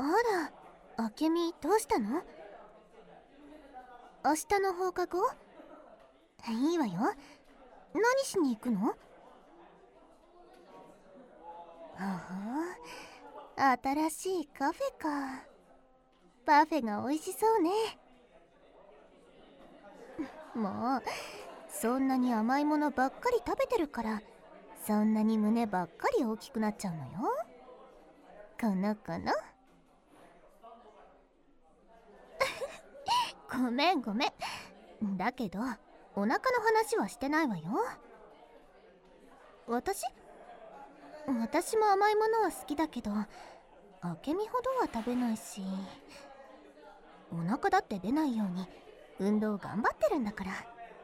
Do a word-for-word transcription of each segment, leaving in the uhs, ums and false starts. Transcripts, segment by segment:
ら、あけみどうしたの？明日の放課後？いいわよ。何しに行くの？ああ、新しいカフェか。パフェが美味しそうね。もうそんなに甘いものばっかり食べてるから、そんなに胸ばっかり大きくなっちゃうのよ。この子のごめんごめん。だけどお腹の話はしてないわよ。私私も甘いものは好きだけど、あけみほどは食べないし、お腹だって出ないように運動頑張ってるんだから。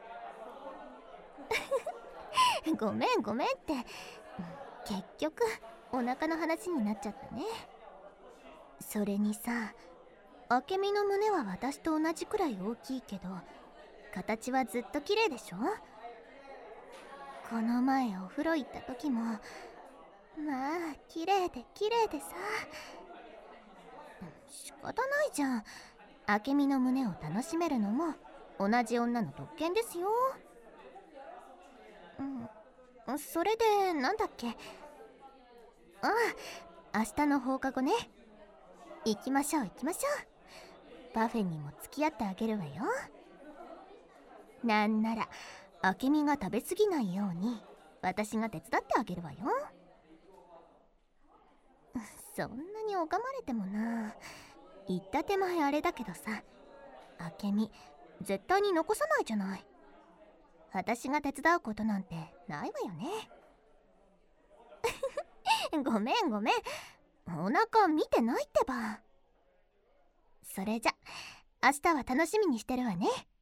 ごめんごめんって、結局お腹の話になっちゃったね。それにさ、あけみの胸は私と同じくらい大きいけど、形はずっと綺麗でしょ。この前お風呂行った時も、まあ綺麗で綺麗でさ。仕方ないじゃん。あけみの胸を楽しめるのも同じ女の特権ですよ。うん、それでなんだっけ。ああ、明日の放課後ね。行きましょう行きましょう。パフェにも付き合ってあげるわよ。なんならあけみが食べ過ぎないように私が手伝ってあげるわよ。そんなに拝まれてもな。言った手前あれだけどさ、あけみ絶対に残さないじゃない。私が手伝うことなんてないわよね。ごめんごめん、お腹見てないってば。それじゃ明日は楽しみにしてるわね。